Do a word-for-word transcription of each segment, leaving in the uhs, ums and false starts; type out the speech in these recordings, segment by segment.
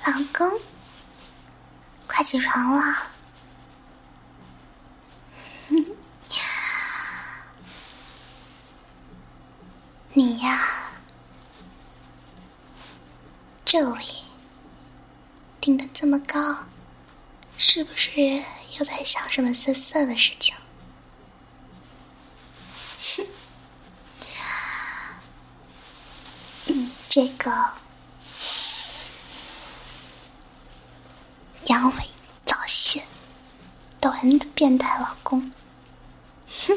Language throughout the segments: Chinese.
老公，快起床了。你呀，这里定得这么高，是不是又在想什么色色的事情？哼，嗯，这个阳痿早泄抖音的变态老公，哼，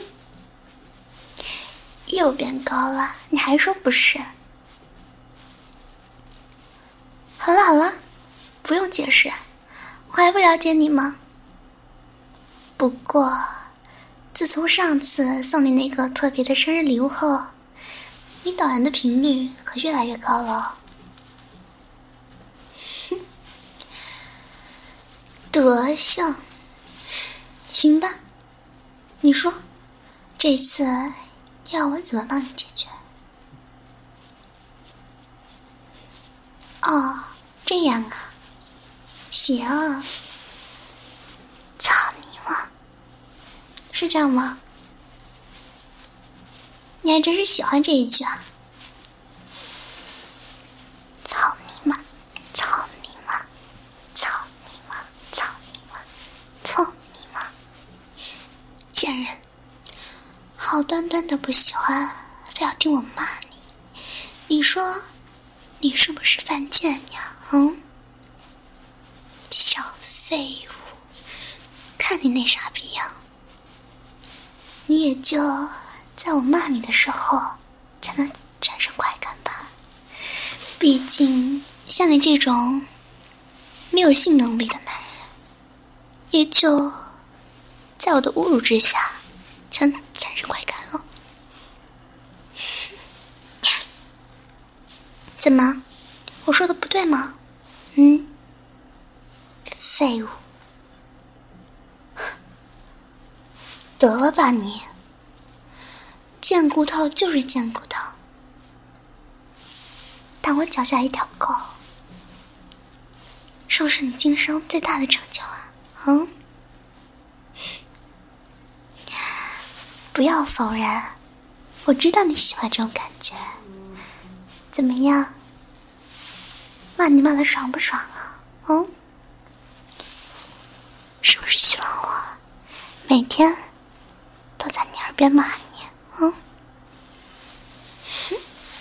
又变高了，你还说不是？好了好了，不用解释，我还不了解你吗？不过自从上次送你那个特别的生日礼物后，你导演的频率可越来越高了。哼，德行，行吧，你说这次要我怎么帮你解决？哦，这样啊，行，操你妈，是这样吗？你还真是喜欢这一句啊！操你妈，操你妈，操你妈，操你妈，操你妈！贱人，好端端的不喜欢，非要听我骂你，你说你是不是犯贱呀？嗯，小废物，看你那傻逼样，你也就在我骂你的时候才能产生快感吧。毕竟像你这种没有性能力的男人，也就在我的侮辱之下才能产生快感了。怎么，我说的不对吗？嗯，废物，得了吧你，贱骨头就是贱骨头，但我脚下一条狗，是不是你今生最大的成就啊？嗯，不要否认，我知道你喜欢这种感觉。怎么样，骂你骂的爽不爽啊？嗯，是不是希望我每天都在你耳边骂你？嗯，哼，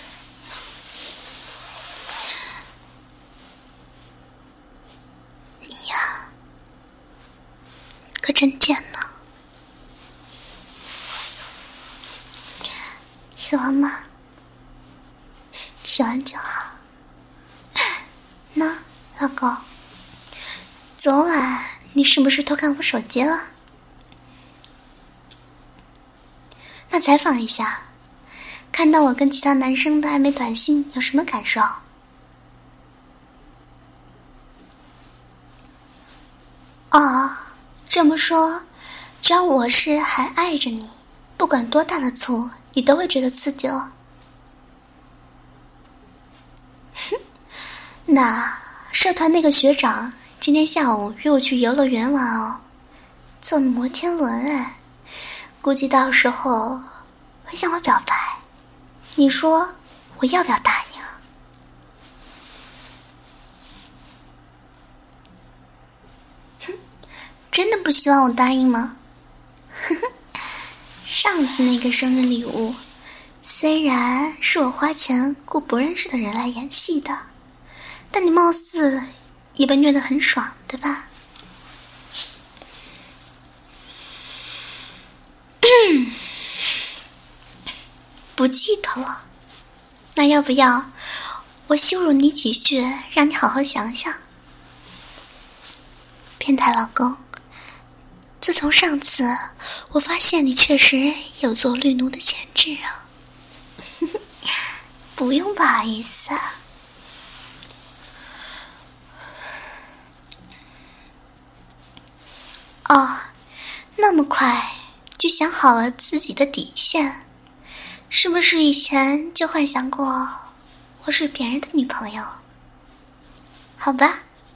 你呀，可真贱呢。喜欢吗？喜欢就好。那老公，昨晚你是不是偷看我手机了？那采访一下，看到我跟其他男生的暧昧短信有什么感受？哦，这么说，只要我是还爱着你，不管多大的醋，你都会觉得刺激了。哼，那社团那个学长今天下午约我去游乐园玩哦，坐摩天轮哎，估计到时候会向我表白，你说我要不要答应啊？哼，真的不希望我答应吗？呵呵，上次那个生日礼物虽然是我花钱雇不认识的人来演戏的，但你貌似也被虐得很爽，对吧？不记得了，那要不要我羞辱你几句，让你好好想想？变态老公，自从上次我发现你确实有做绿奴的潜质啊。不用不好意思啊。哦，那么快就想好了自己的底线，是不是以前就幻想过我是别人的女朋友？好吧，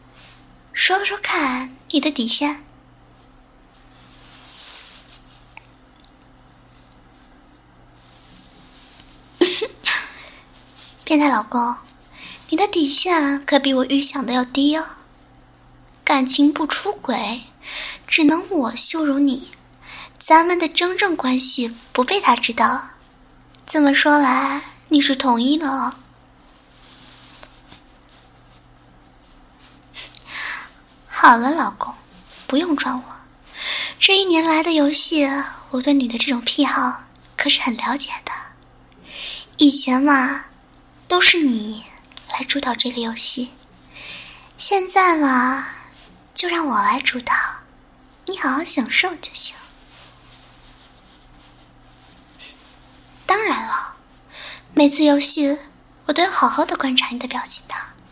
说说看你的底线。变态老公，你的底线可比我预想的要低哦。感情不出轨，只能我羞辱你，咱们的真正关系不被他知道。这么说来，你是同意了哦。好了，老公，不用装我。这一年来的游戏，我对你的这种癖好可是很了解的。以前嘛，都是你来主导这个游戏，现在嘛，就让我来主导，你好好享受就行。当然了，每次游戏我都要好好的观察你的表情的。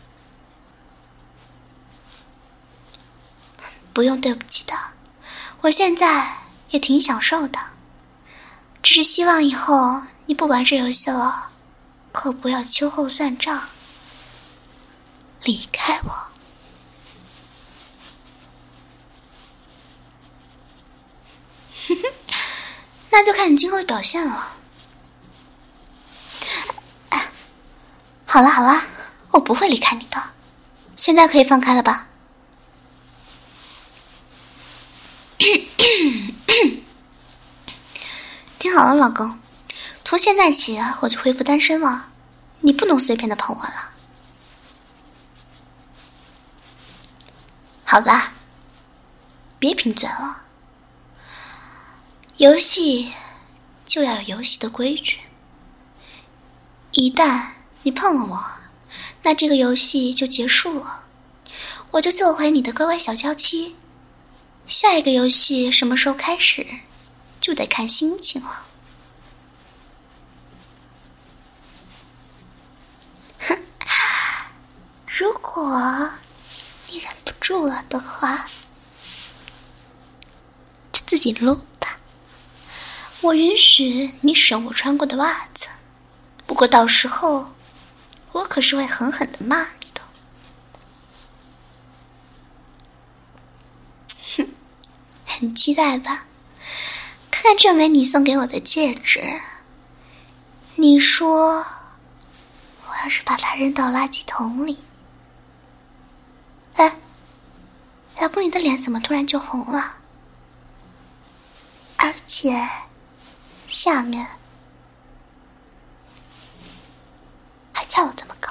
不用对不起的，我现在也挺享受的，只是希望以后你不玩这游戏了，可不要秋后算账，离开我。那就看你今后的表现了。好了好了，我不会离开你的，现在可以放开了吧？听好了，老公，从现在起我就恢复单身了，你不能随便的碰我了。好吧，别贫嘴了。游戏就要有游戏的规矩，一旦你碰了我，那这个游戏就结束了，我就做回你的乖乖小娇妻。下一个游戏什么时候开始，就得看心情了。哼，如果你忍不住了的话，就自己撸吧。我允许你使用我穿过的袜子，不过到时候我可是会狠狠的骂你的。哼，很期待吧？看看这枚你送给我的戒指，你说我要是把它扔到垃圾桶里，哎，老公，你的脸怎么突然就红了？而且下面还翘得这么高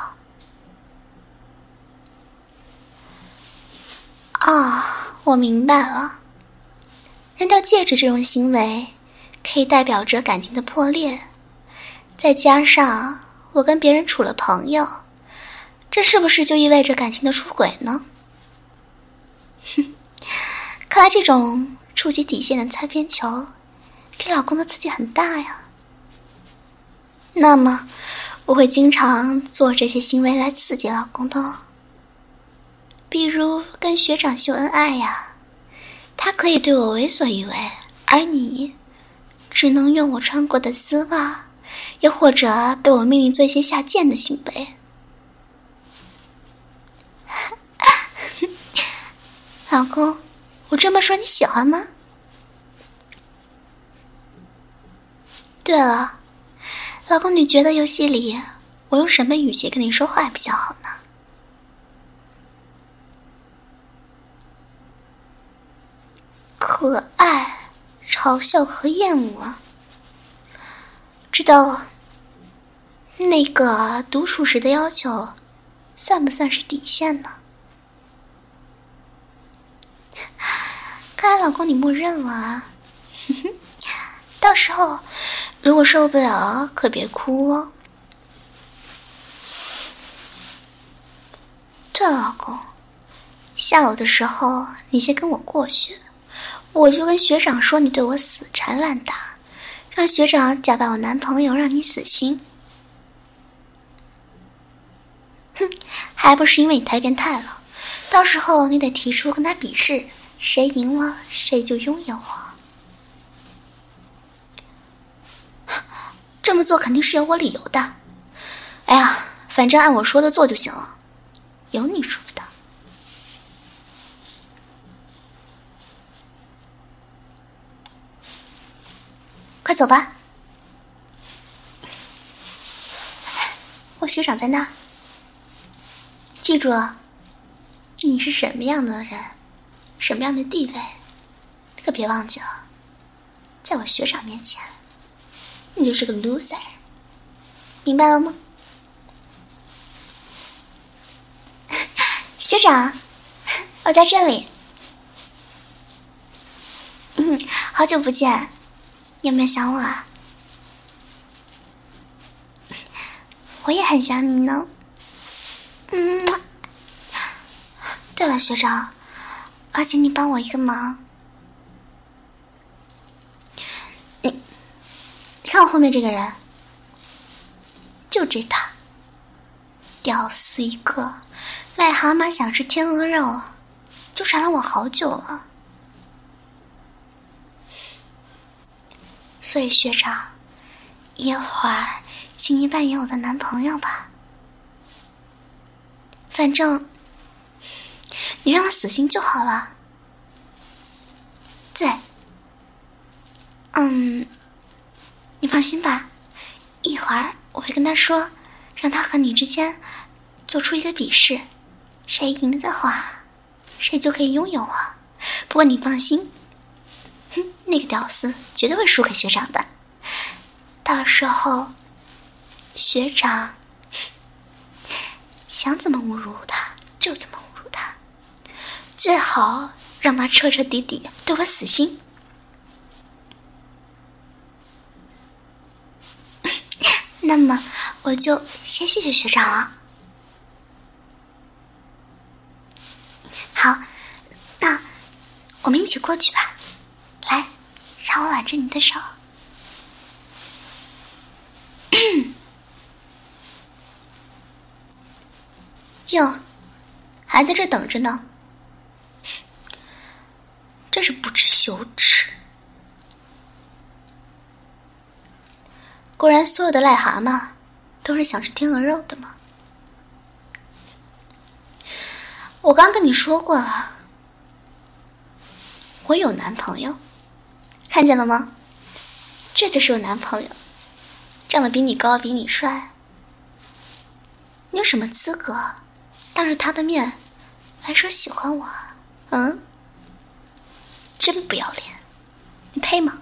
啊！我明白了，扔掉戒指这种行为可以代表着感情的破裂，再加上我跟别人处了朋友，这是不是就意味着感情的出轨呢？哼，看来这种触及底线的擦边球给老公的刺激很大呀。那么我会经常做这些行为来刺激老公的哦，比如跟学长秀恩爱呀，他可以对我为所欲为，而你只能用我穿过的丝袜，又或者被我命令做一些下贱的行为。老公，我这么说你喜欢吗？对了，老公，你觉得游戏里我用什么语气跟你说话比较好呢？可爱、嘲笑和厌恶，知道了。那个独处时的要求算不算是底线呢？看来老公你默认了啊。到时候如果受不了可别哭哦。对了，老公，下午的时候你先跟我过去，我就跟学长说你对我死缠烂打，让学长假扮我男朋友让你死心。哼，还不是因为你太变态了，到时候你得提出跟他比试，谁赢了谁就拥有我。这么做肯定是有我理由的。哎呀，反正按我说的做就行了，有你舒服的。 快走吧。我学长在那，记住了，你是什么样的人，什么样的地位，可别忘记了，在我学长面前，你就是个 loser， 明白了吗？学长，我在这里。嗯，好久不见，你有没有想我啊？我也很想你呢。嗯，对了，学长，而且你帮我一个忙。你，你看我后面这个人，就这他，屌丝一个，癞蛤蟆想吃天鹅肉，纠缠了我好久了。所以学长，一会儿请你扮演我的男朋友吧。反正你让他死心就好了。对，嗯，你放心吧，一会儿我会跟他说，让他和你之间做出一个比试，谁赢了的话，谁就可以拥有我。不过你放心，哼，那个屌丝绝对会输给学长的。到时候，学长想怎么侮辱他就怎么侮辱他，最好让他彻彻底底对我死心。那么我就先谢谢学长了。好，那我们一起过去吧。来，让我挽着你的手。哟，还在这等着呢，真是不知羞耻。果然所有的癞蛤蟆都是想吃天鹅肉的吗？我刚跟你说过了，我有男朋友，看见了吗？这就是我男朋友，长得比你高，比你帅，你有什么资格当着他的面来说喜欢我？嗯，真不要脸，你配吗？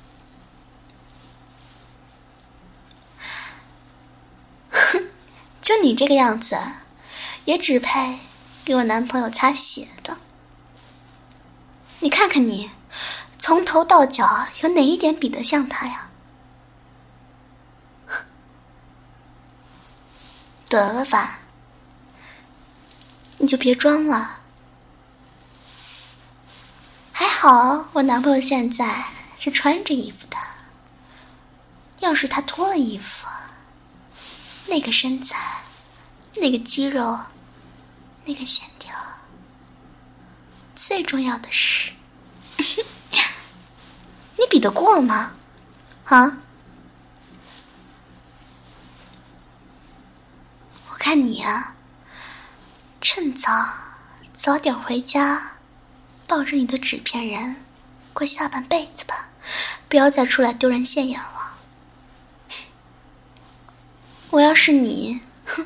哼，就你这个样子，也只配给我男朋友擦鞋的。你看看你，从头到脚有哪一点比得像他呀？得了吧，你就别装了。还好我男朋友现在是穿着衣服的，要是他脱了衣服，那个身材，那个肌肉，那个线条，最重要的是你比得过吗？啊？我看你啊，趁早早点回家，抱着你的纸片人过下半辈子吧，不要再出来丢人现眼了。我要是你，哼，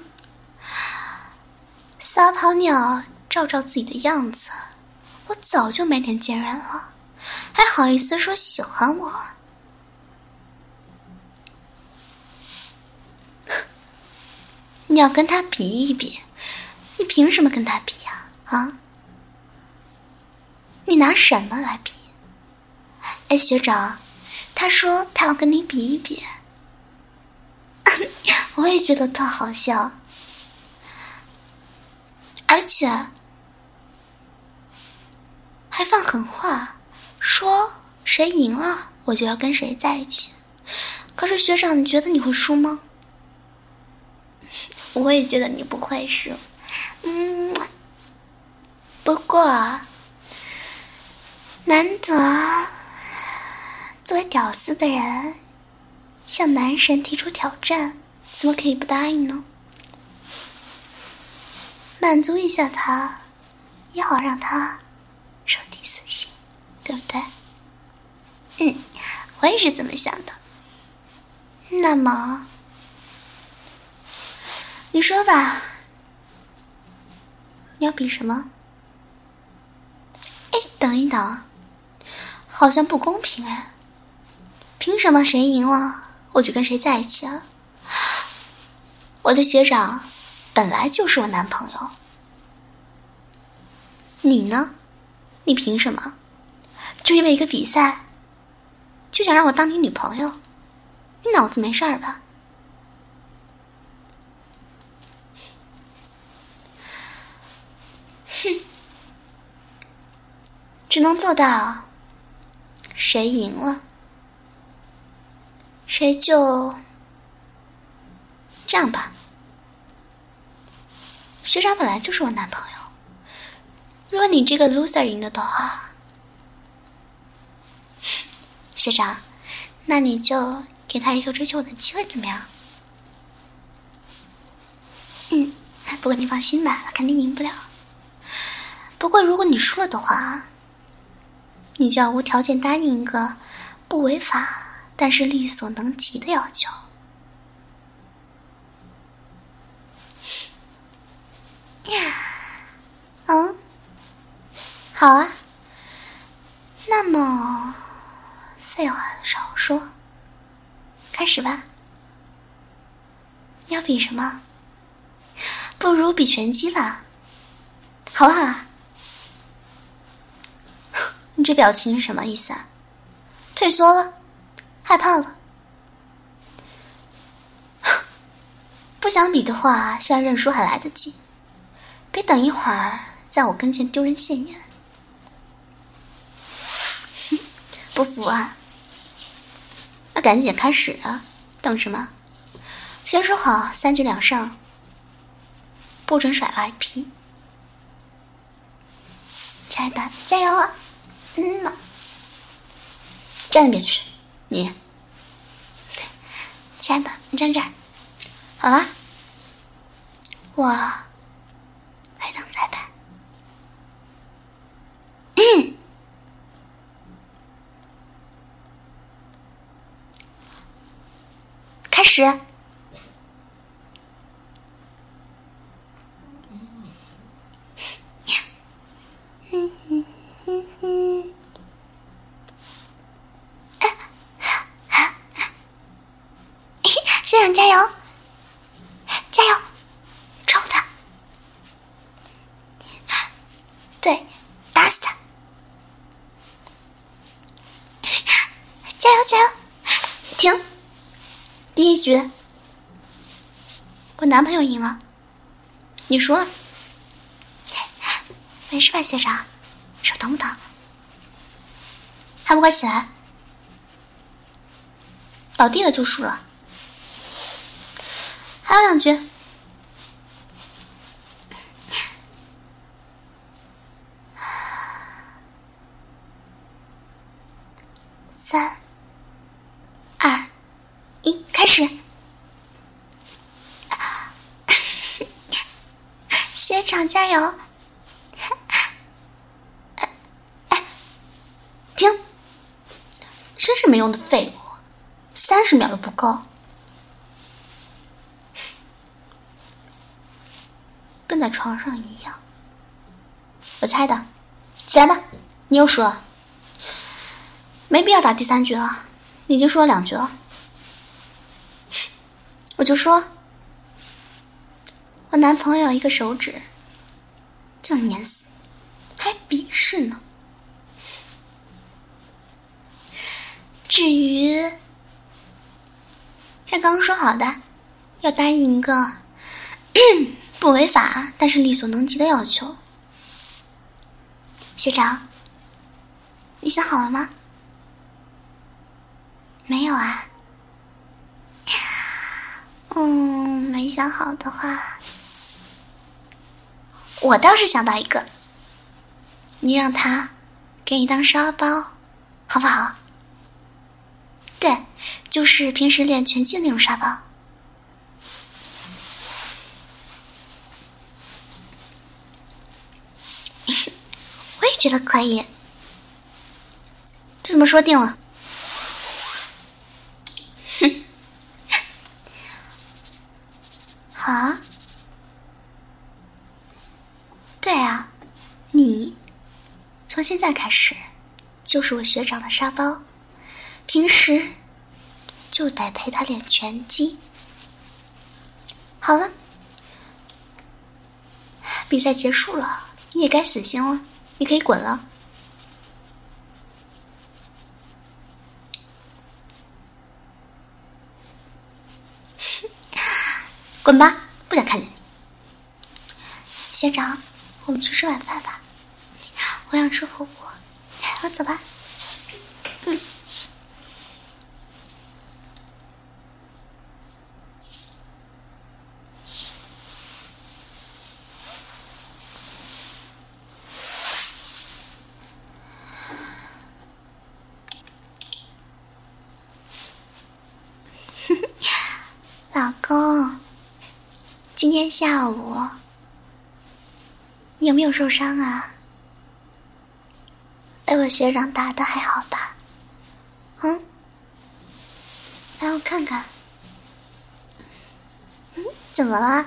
撒泡尿照照自己的样子，我早就没脸见人了，还好意思说喜欢我？你要跟他比一比，你凭什么跟他比呀？啊？你拿什么来比？哎，学长，他说他要跟你比一比，我也觉得特好笑，而且还放狠话，说谁赢了我就要跟谁在一起。可是学长，你觉得你会输吗？我也觉得你不会输。嗯，不过难得作为屌丝的人向男神提出挑战，怎么可以不答应呢？满足一下他，也好让他彻底死心，对不对？嗯， 我也是这么想的。那么，你说吧，你要比什么？哎，等一等，好像不公平哎！凭什么谁赢了我就跟谁在一起啊？我的学长本来就是我男朋友，你呢？你凭什么？就因为一个比赛，就想让我当你女朋友？你脑子没事儿吧？哼，只能做到谁赢了，谁就这样吧。学长本来就是我男朋友，如果你这个 loser 赢了的话，学长，那你就给他一个追求我的机会，怎么样？嗯，不过你放心吧，他肯定赢不了。不过如果你输了的话，你就要无条件答应一个不违法但是力所能及的要求。嗯，好啊。那么，废话少说，开始吧。要比什么？不如比拳击吧，好不好啊？你这表情是什么意思啊？退缩了？害怕了？不想比的话，现在认输还来得及，别等一会儿在我跟前丢人现眼。不服啊？那赶紧开始啊！等什么？先说好，三局两胜，不准甩 I P。亲爱的，加油啊！嗯嘛，站那边去，你。亲爱的，你站这儿。好了，我来当裁判。嗯。开始。嗯嗯嗯嗯。学长加油！加油！抽他！对，打死他！加油加油！停！第一局，我男朋友赢了，你输了。没事吧，学长？手疼不疼？还不快起来！倒地了就输了。还有两局。三、二、一，开始！学长加油！停！真是没用的废物，三十秒都不够。跟在床上一样。我猜的，起来吧，你又输了，没必要打第三局了，你已经输了两局了。我就说，我男朋友一个手指就碾死你，还比试呢。至于像刚刚说好的，要答应一个不违法但是力所能及的要求，学长，你想好了吗？没有啊。嗯，没想好的话，我倒是想到一个，你让他给你当沙包，好不好？对，就是平时练拳击的那种沙包。我也觉得可以，就这么说定了。 哼，啊？对啊，你从现在开始就是我学长的沙包，平时就得陪他练拳击。好了，比赛结束了，你也该死心了，你可以滚了。滚吧，不想看见你。学长，我们去吃晚饭吧，我想吃火锅，我走吧。嗯。老公，今天下午你有没有受伤啊？被我学长打的还好吧？嗯，来我看看。嗯，怎么了？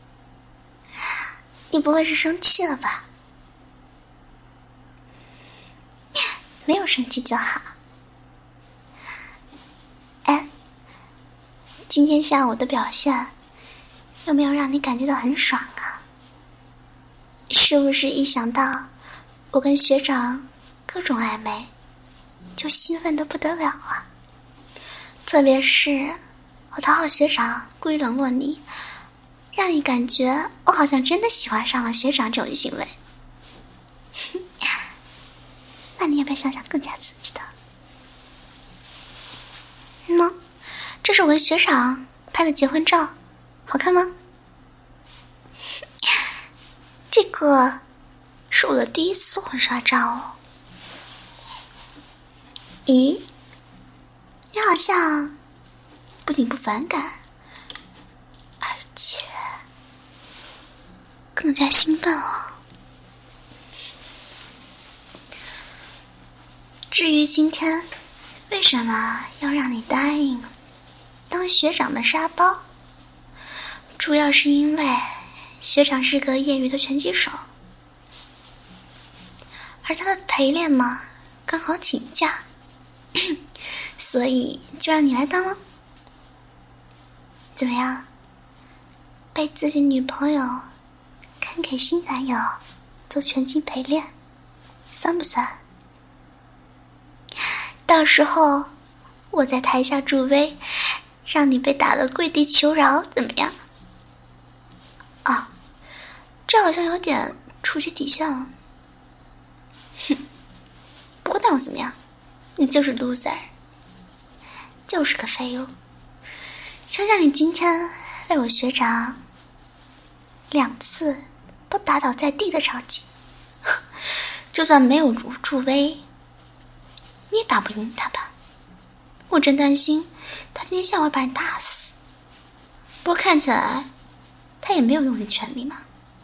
你不会是生气了吧？没有生气就好。哎，今天下午的表现有没有让你感觉到很爽啊？是不是一想到我跟学长各种暧昧就兴奋得不得了啊？特别是我讨好学长故意冷落你，让你感觉我好像真的喜欢上了学长这种行为。那你要不要想想更加刺激的？喏，这是我跟学长拍的结婚照，好看吗？这个是我的第一次婚纱照哦。咦，你好像不仅不反感，而且更加兴奋哦。至于今天为什么要让你答应当学长的沙包，主要是因为学长是个业余的拳击手，而他的陪练嘛刚好请假，所以就让你来当了。怎么样？被自己女朋友看给新男友做拳击陪练，算不算？到时候我在台下助威，让你被打得跪地求饶，怎么样？啊，这好像有点触及底线了。哼，不过那又怎么样？你就是 loser， 就是个废物。想想你今天被我学长两次都打倒在地的场景，就算没有助助威，你也打不赢他吧？我真担心他今天下午把你打死。不过看起来他也没有用尽全力嘛。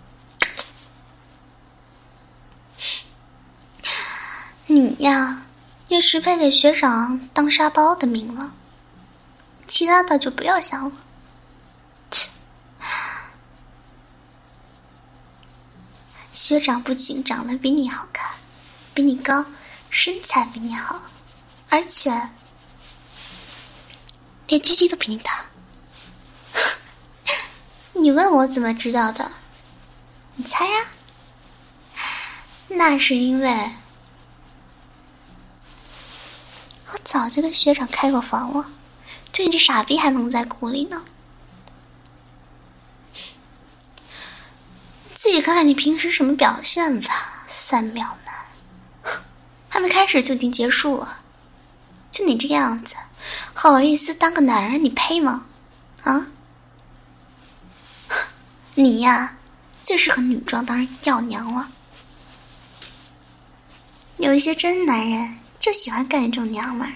你呀，也是配给学长当沙包的命了，其他的就不要想了。切，学长不仅长得比你好看，比你高，身材比你好，而且连鸡鸡都比你大。你问我怎么知道的？你猜呀？那是因为我早就跟学长开过房了，就你这傻逼还蒙在鼓里呢。自己看看你平时什么表现吧，三秒男，还没开始就已经结束了。就你这个样子，好意思当个男人，你配吗？啊？你呀，最适合女装当药娘了。有一些真男人就喜欢干这种娘们儿。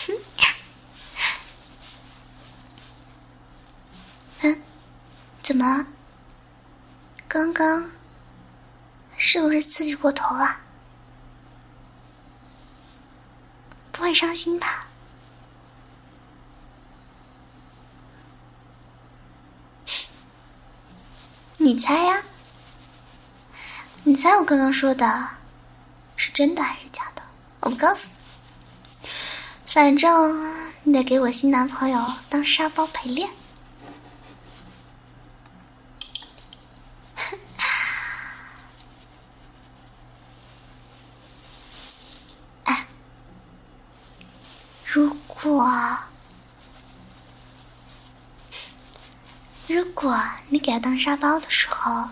嗯，怎么了？刚刚是不是刺激过头了？不会伤心吧？ 你猜呀？你猜我刚刚说的是真的还是假的？我不告诉你，反正你得给我新男朋友当沙包陪练。哎，如果如果你给他当沙包的时候，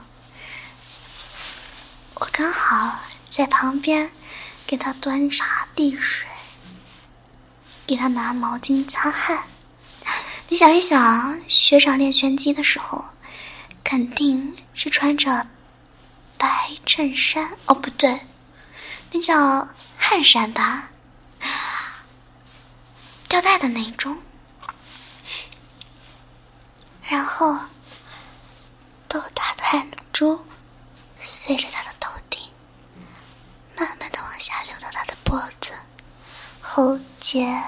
我刚好在旁边给他端茶递水，给他拿毛巾擦汗。你想一想，学长练拳击的时候肯定是穿着白衬衫，哦不对，那叫汗衫吧，吊带的那种，然后豆大的汗珠随着他的头顶慢慢的往下流到他的脖子、喉结、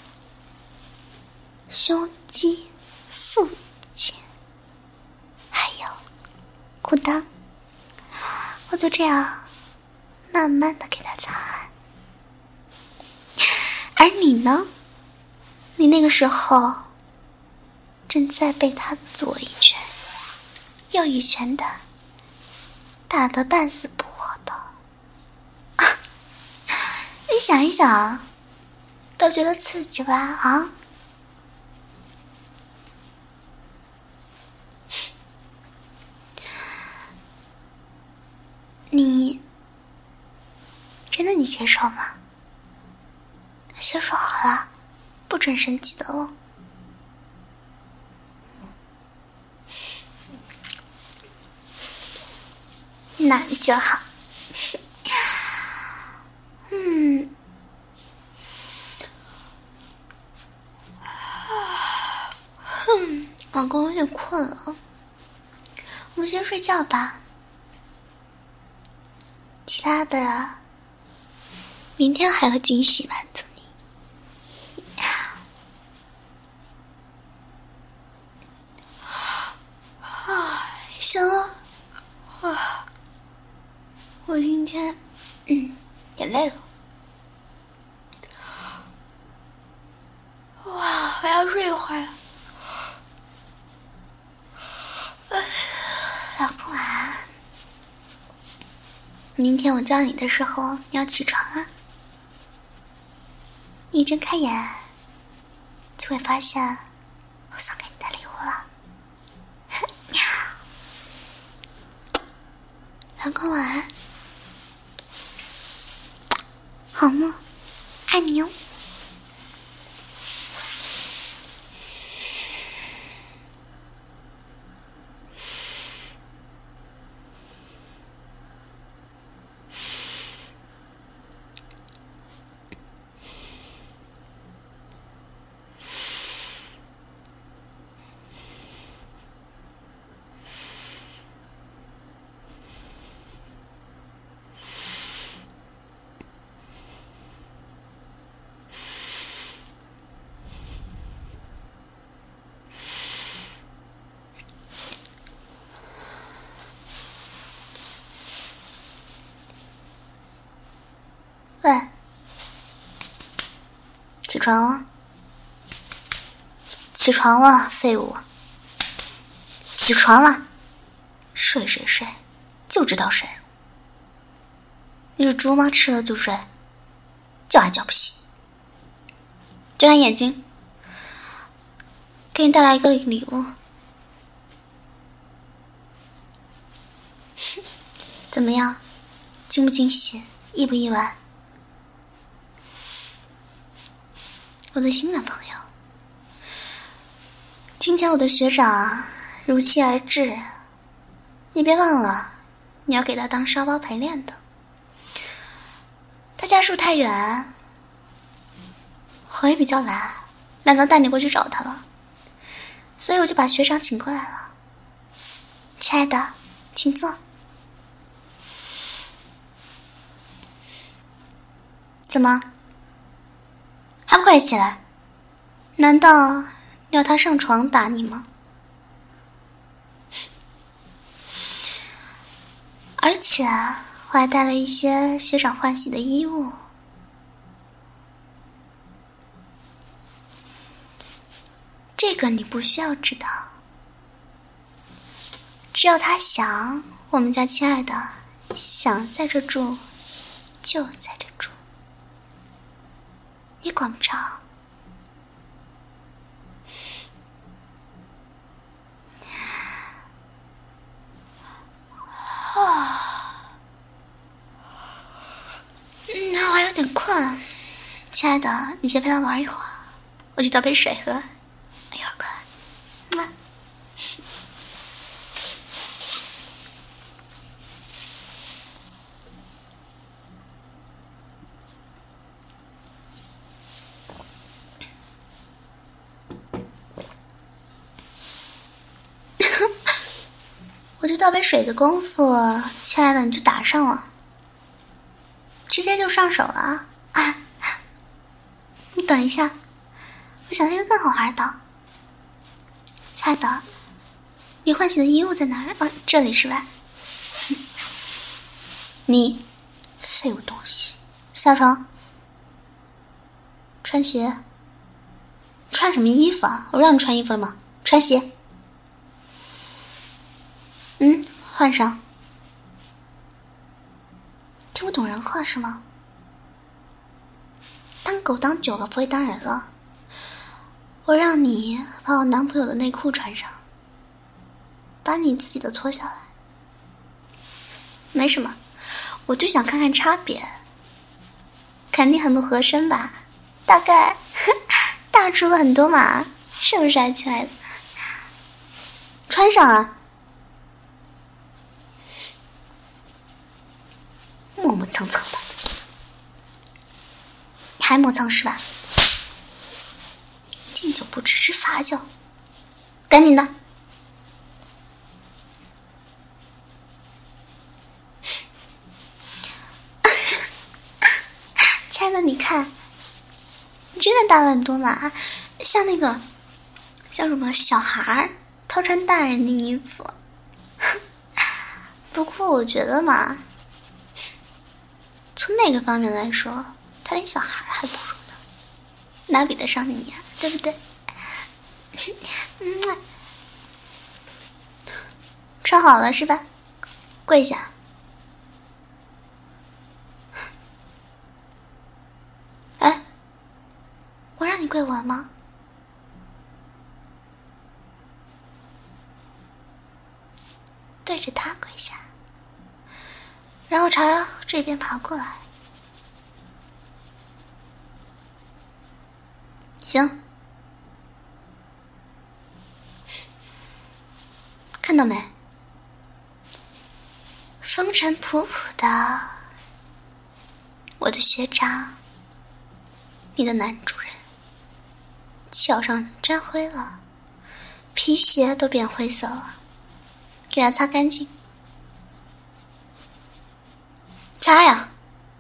胸肌、腹肌，还有裤裆，我就这样慢慢的给他擦汗。而你呢，你那个时候正在被他左一拳右一拳的打得半死不活的。你想一想都觉得刺激吧？啊，你真的你接受吗？先说好了，不准生气的哦。那就好。嗯，哼，老公有点困了，我们先睡觉吧。其他的，明天还有惊喜满足你。行了，啊，我今天嗯也累了，哇，我要睡一会儿。老公啊，明天我叫你的时候你要起床啊。你一睁开眼就会发现我送给你的礼物了。老公晚安，好梦，爱你哦。喂，起床了，起床了，废物，起床了，睡睡睡，就知道睡。你是猪吗？吃了就睡，叫还叫不醒。睁开眼睛，给你带来一个礼物。怎么样？惊不惊喜？意不意外？我的新男朋友，今天我的学长如期而至，你别忘了，你要给他当沙包陪练的。他家住太远，我也比较懒，懒得带你过去找他了，所以我就把学长请过来了。亲爱的，请坐。怎么？还不快起来？难道要他上床打你吗？ 而且我还带了一些学长换洗的衣物。这个你不需要知道，只要他想，我们家亲爱的想在这住就在这住，你管不着。啊，嗯，我还有点困，亲爱的，你先陪他玩一会儿，我去倒杯水喝，一会儿过来。嗯，我就倒杯水的功夫，亲爱的你就打上了，直接就上手了啊！你等一下，我想了一个更好玩的。亲爱的，你换洗的衣物在哪儿？啊，这里是吧？你废物东西，下床，穿鞋。穿什么衣服啊？我让你穿衣服了吗？穿鞋。嗯，换上。听不懂人话是吗？当狗当久了不会当人了。我让你把我男朋友的内裤穿上，把你自己的脱下来。没什么，我就想看看差别，肯定很不合身吧？大概大出了很多嘛，是不是啊，亲爱的？穿上啊！磨磨蹭蹭的，你还磨蹭是吧？敬酒不吃吃罚酒，赶紧的！亲爱的，你看，你真的大了很多嘛，像那个，像什么小孩偷穿大人的衣服。不过我觉得嘛，从那个方面来说，他连小孩还不如呢，哪比得上你呀、啊？对不对？嗯，穿好了是吧？跪下。哎，我让你跪我了吗？对着他跪下，然后朝这边爬过来。行，看到没？风尘仆仆的，我的学长，你的男主人，脚上沾灰了，皮鞋都变灰色了，给它擦干净。擦呀，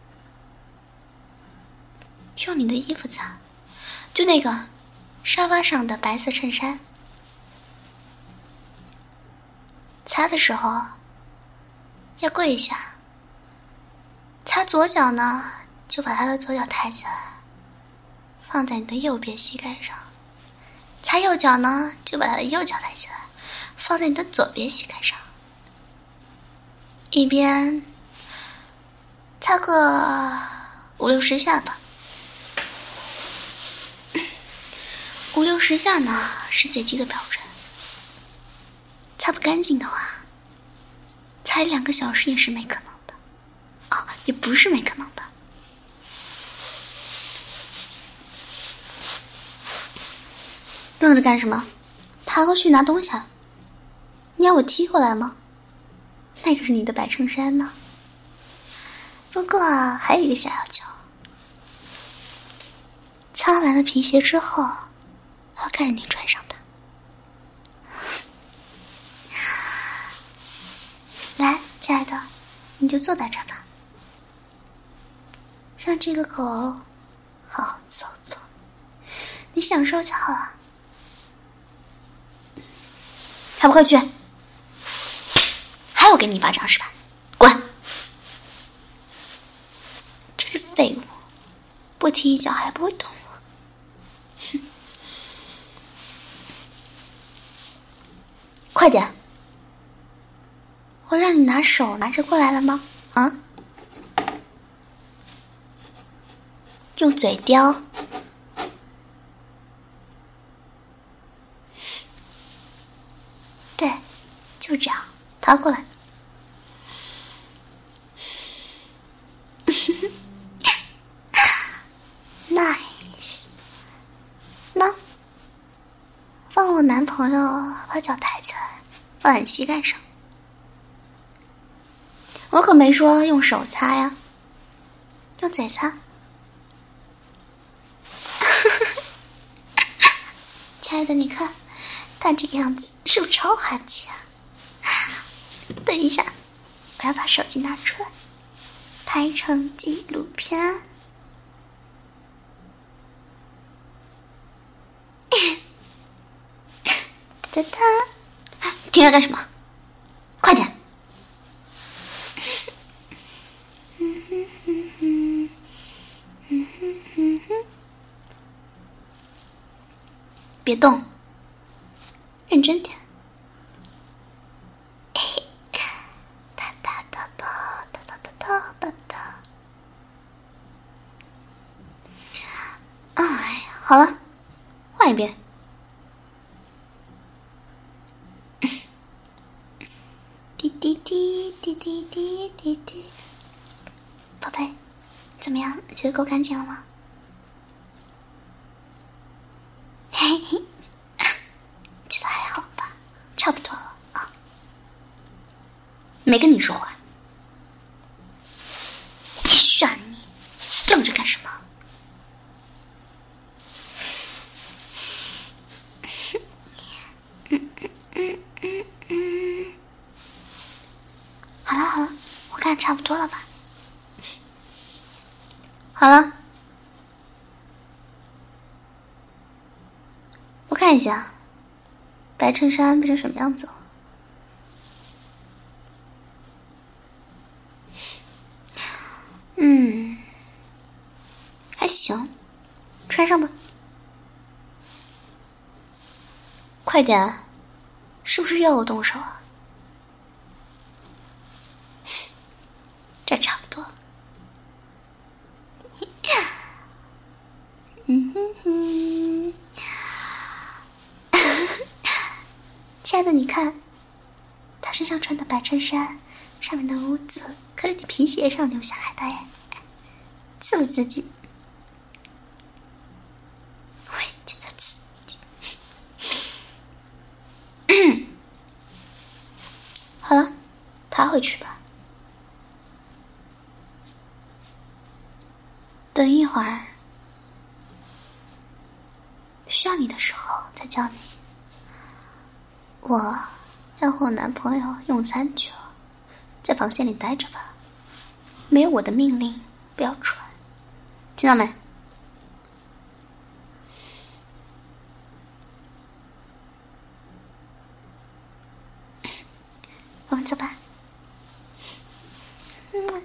用你的衣服擦，就那个沙发上的白色衬衫。擦的时候要跪下，擦左脚呢，就把他的左脚抬起来，放在你的右边膝盖上；擦右脚呢，就把他的右脚抬起来，放在你的左边膝盖上。一边擦个五六十下吧，五六十下呢是最低的标准。擦不干净的话，擦一两个小时也是没可能的。哦，也不是没可能的。愣着干什么？爬过去拿东西啊？你要我踢过来吗？那个是你的白衬衫呢。不过还有一个小要求，擦完了皮鞋之后，我要看着你穿上它。来，亲爱的，你就坐在这儿吧，让这个狗好好走走，你享受就好了。还不快去！还要给你一巴掌是吧？滚！ 踢一脚还不会动了。哼！快点！我让你拿手拿着过来了吗？啊？用嘴叼。对，就这样，掏过来。Nice。那，帮我男朋友把脚抬起来，放在膝盖上。我可没说用手擦呀，用嘴擦。亲爱的，你看他这个样子是不是超韩气啊？等一下，我要把手机拿出来，拍成纪录片。哒哒，停着干什么？快点！别动，认真点。哒哒哒哒哒哒哒哒哒哒。哎呀，好了，换一遍。滴滴滴滴滴滴滴滴。宝贝，怎么样？觉得够干净了吗？嘿嘿，觉得还好吧，差不多了啊。没跟你说话，继续啊你，愣着干什么？嗯嗯嗯嗯嗯。好了好了，我看差不多了吧。好了。我看一下，白衬衫变成什么样子了？嗯，还行，穿上吧。快点，是不是又要我动手啊？这差不多。嗯哼哼。亲爱的，你看，他身上穿的白衬衫，上面的污渍可是你皮鞋上留下来的哎，刺不刺激？我也觉得刺激。好了，爬回去吧。等一会儿需要你的时候再叫你。我要和我男朋友用餐去了，在房间里待着吧，没有我的命令不要出来，听到没？我们走吧。嗯。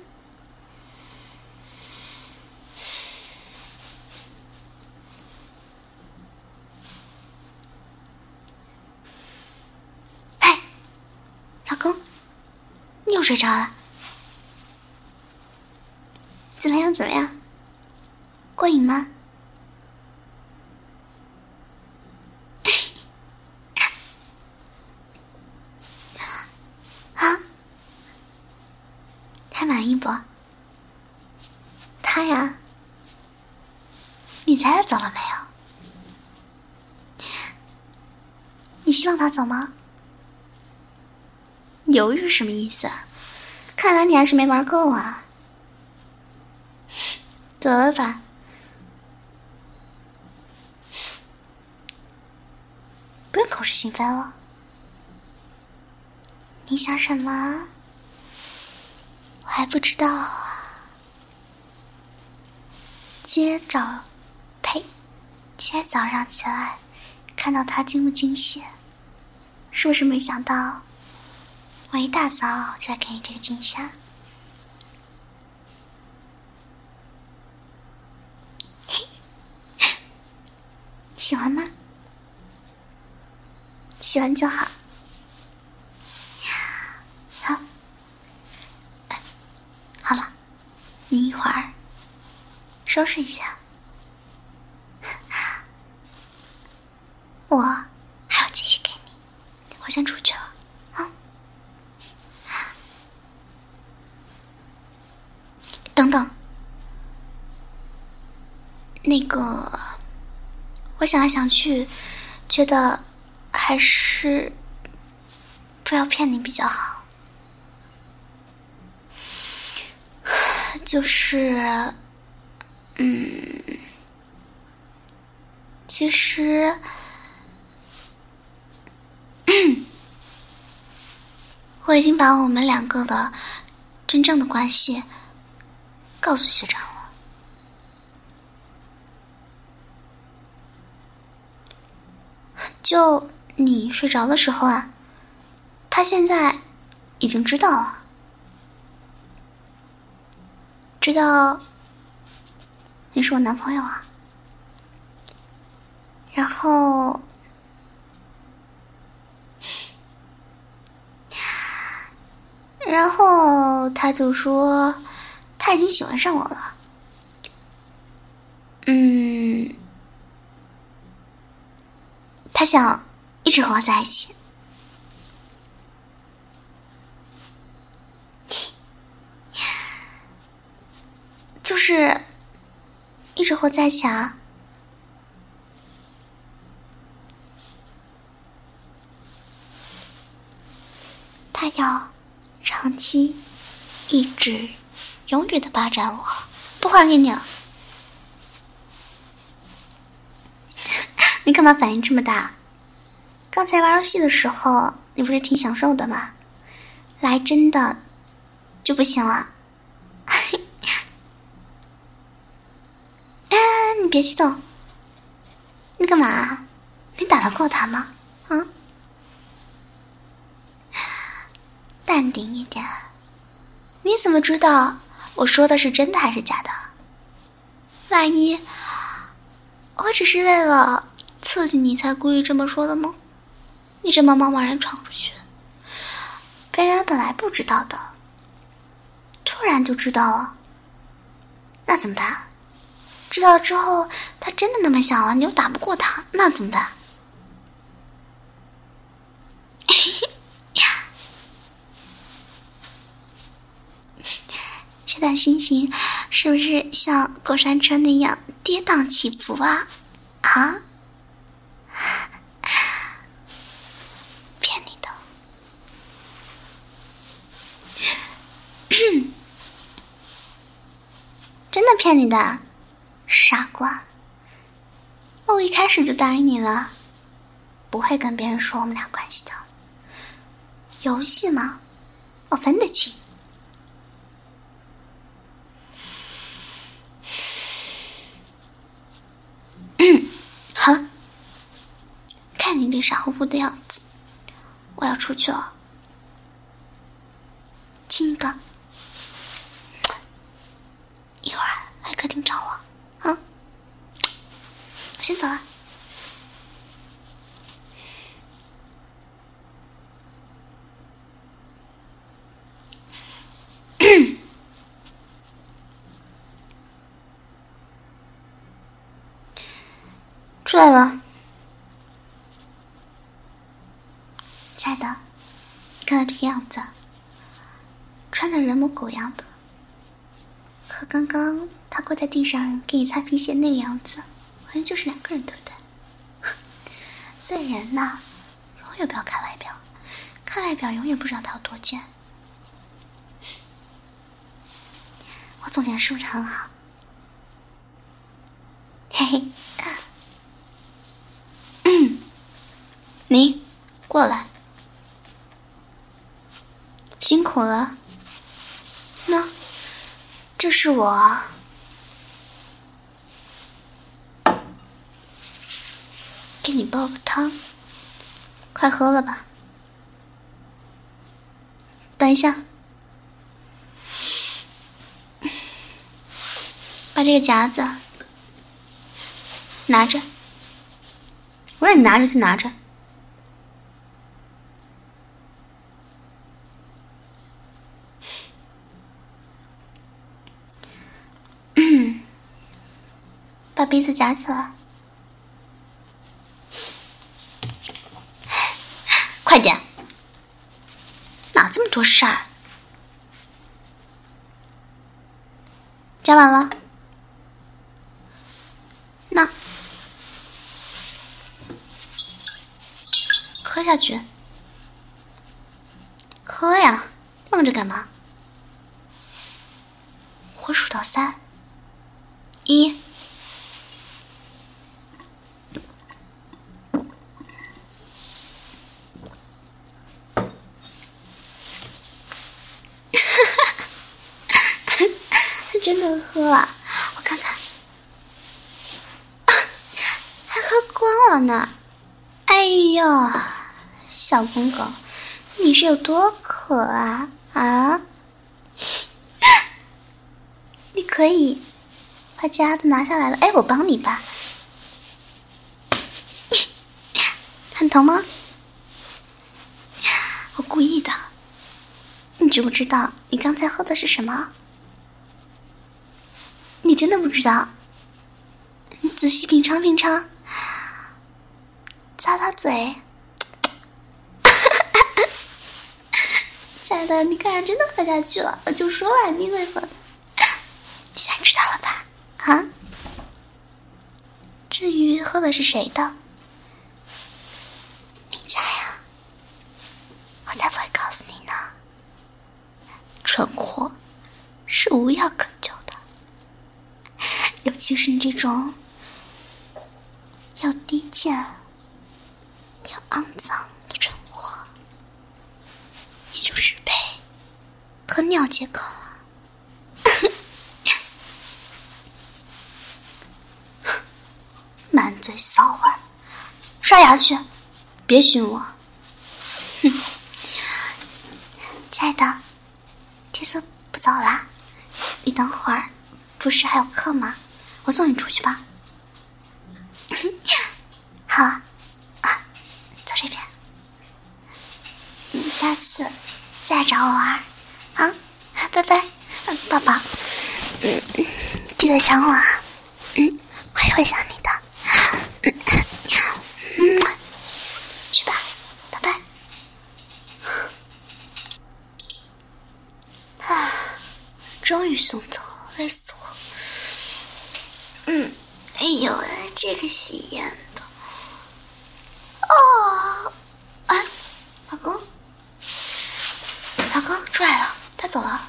哎，老公，你又睡着了？怎么样？怎么样？过瘾吗？啊？还满意不？他呀，你猜他走了没有？你希望他走吗？犹豫什么意思啊？看来你还是没玩够啊。走了吧。不用口是心非了。你想什么？我还不知道啊。今天早，呸，今天早上起来看到他惊不惊喜？是不是没想到我一大早就来给你这个惊吓？嘿喜欢就好。好，好了，你一会儿收拾一下，我还有惊喜给你，我先出去了啊。等等，那个，我想来想去，觉得还是不要骗你比较好。就是，嗯，其实，我已经把我们两个的真正的关系告诉学长了。就你睡着的时候啊，他现在已经知道了。知道你是我男朋友啊，然后然后他就说他已经喜欢上我了。嗯，他想一直和我在一起。就是一直和我在一起啊。他要长期一直永远的霸占我，不还给你了。你干嘛反应这么大？刚才玩游戏的时候你不是挺享受的吗？来真的就不行了。哎，你别激动。你干嘛？你打得过他吗？啊？淡定一点。你怎么知道我说的是真的还是假的？万一我只是为了刺激你才故意这么说的呢？你这么贸贸然闯出去，别人本来不知道的，突然就知道了，那怎么办？知道之后他真的那么想了，你又打不过他，那怎么办？现在心情是不是像过山车那样跌宕起伏啊？啊？骗你的。真的骗你的，傻瓜。我一开始就答应你了，不会跟别人说我们俩关系的。游戏嘛，我分得清。嗯，好了，看你这傻乎乎的样子，我要出去了。亲一个，一会儿来客厅找我啊。我先走了。出来了，亲爱的，你看他这个样子，穿的人模狗样的，和刚刚他跪在地上给你擦皮鞋那个样子，完全就是两个人，对不对？所以人呐，永远不要看外表，看外表永远不知道他有多贱。我总结是不是很好？嘿嘿。嗯，你过来，辛苦了。那这是我给你煲的汤，快喝了吧。等一下，把这个夹子拿着。我让你拿着就拿着。 鼻子夹起来。快点，哪这么多事儿？夹完了，那喝下去，喝呀，愣着干嘛？我数到三，一。真的喝了，我看看，还喝光了呢。哎呦，小公狗，你是有多渴啊啊！你可以把夹子拿下来了，哎，我帮你吧。很疼吗？我故意的。你知不知道你刚才喝的是什么？你真的不知道？你仔细品尝品尝，咂咂嘴。亲爱的，你看，真的喝下去了，我就说了你会喝的。你现在知道了吧？啊？至于喝的是谁的，你家呀，我才不会告诉你呢。蠢货是无药可救的，尤其是你这种又低贱又肮脏的蠢货，也就是被喝尿解渴了。满嘴骚味儿，刷牙去，别熏我。哼，亲爱的，天色不早啦，你等会儿不是还有课吗？我送你出去吧。好啊，啊，走这边。你下次再来找我玩啊！拜拜，嗯，宝宝，嗯，记得想我啊，嗯，我也会想你的。嗯，嗯，去吧，拜拜。啊，终于送走了，累死我。嗯，哎呦，这个洗烟的，哦，啊，老公，老公出来了，他走了。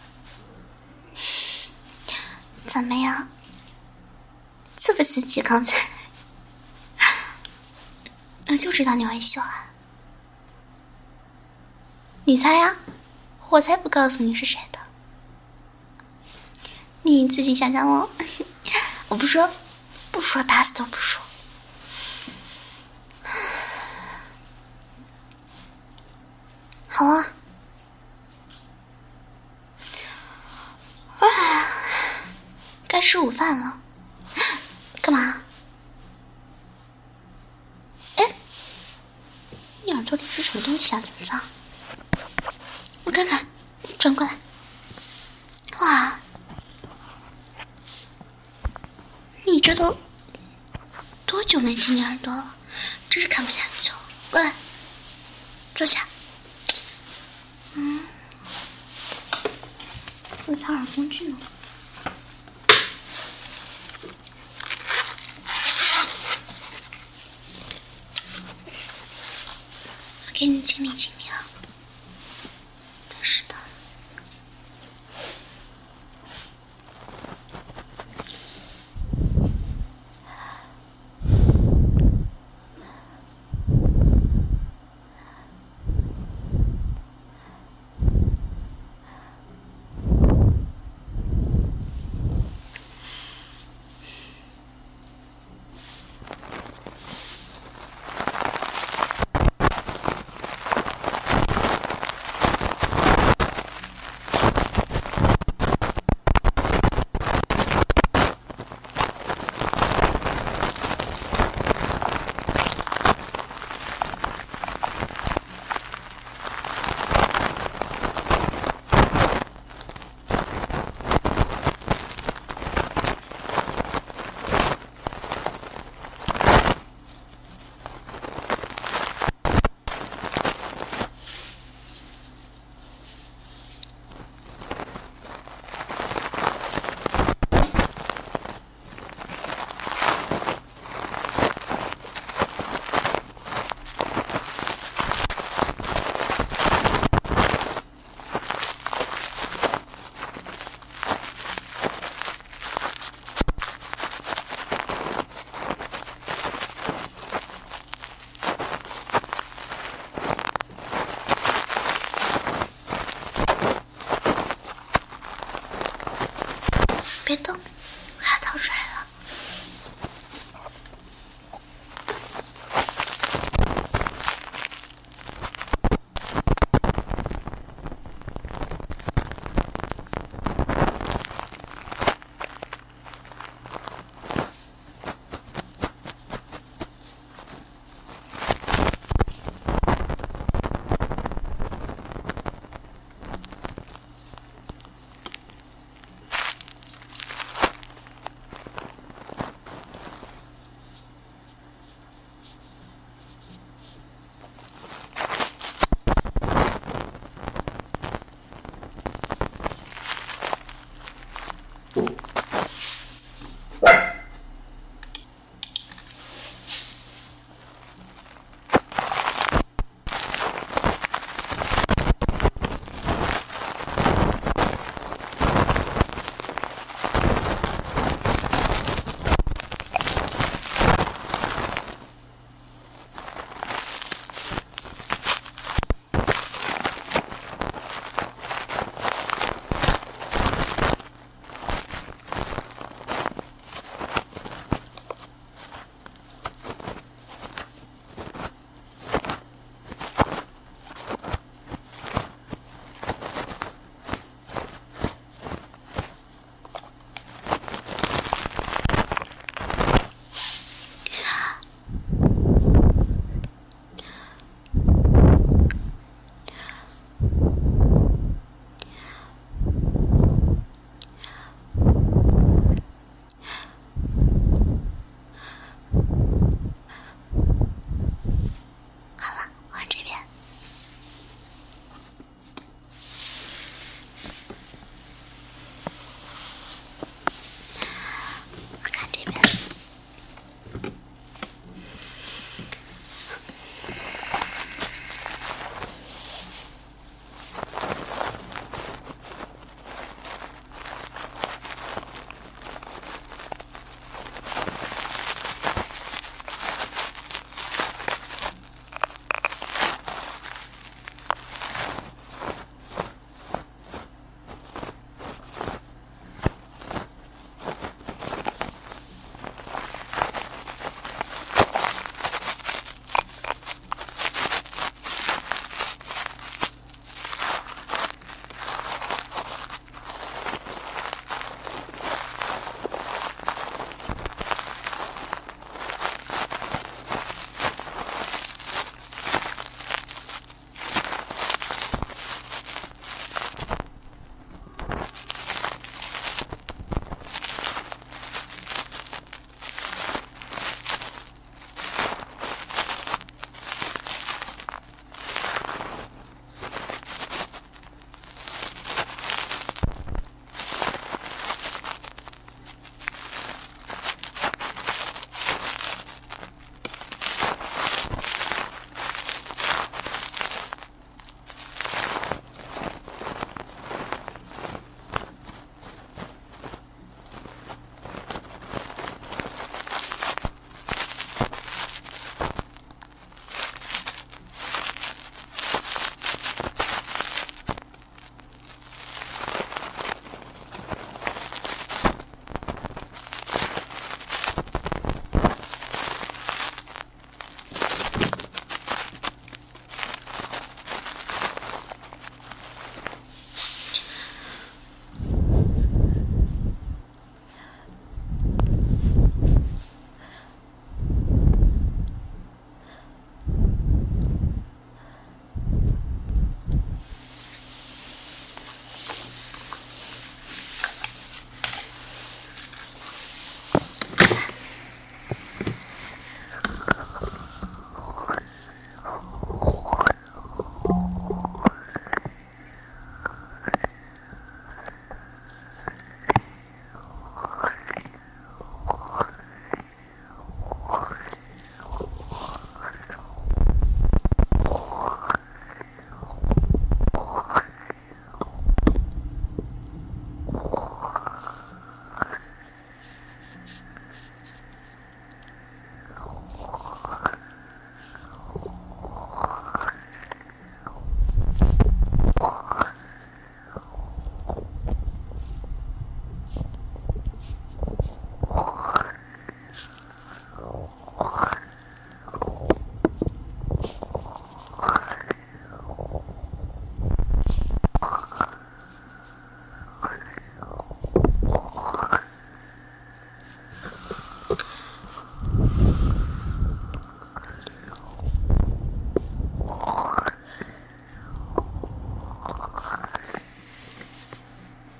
怎么样？刺不刺激？刚才我就知道你会喜欢。你猜呀？我才不告诉你是谁的。你自己想想哦。我不说，不说，打死都不说。好啊。啊，该吃午饭了。干嘛？哎，你耳朵里是什么东西啊？这么脏？我看看，你转过来。哇，你这都多久没亲你耳朵了？真是看不下去了。过来，坐下。嗯，我擦耳工具呢。给你清理清理。